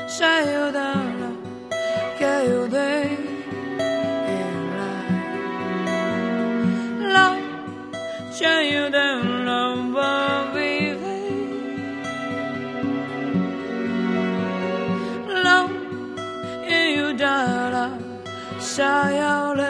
谁又等了，也又对来了，谁又等了，不必飞了，也又等了，谁又累